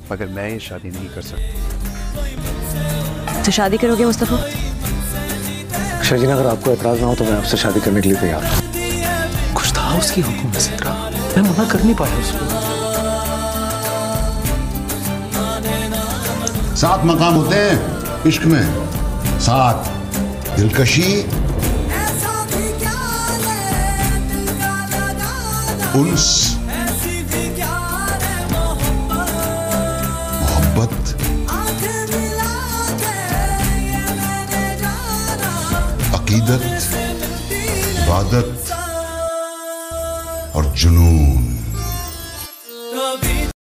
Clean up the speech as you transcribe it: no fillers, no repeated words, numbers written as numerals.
मगर मैं ये शादी नहीं कर सकता। तो शादी करोगे मुस्तफा? शर्जीन, अगर आपको एतराज ना हो तो मैं आपसे शादी करने के लिए तैयार हूँ। कुछ था उसकी हुक्म में सिद्रा, मैं मना कर नहीं पाया उसको। 7 मकाम होते हैं इश्क में, 7 दिलकशी, उन्स, मोहब्बत, अकीदत, इबादत और जुनून।